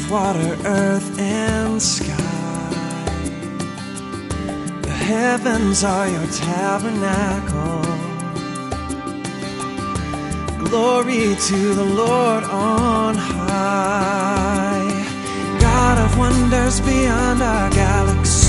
water, earth, and sky. The heavens are your tabernacle. Glory to the Lord on high. God of wonders beyond our galaxy,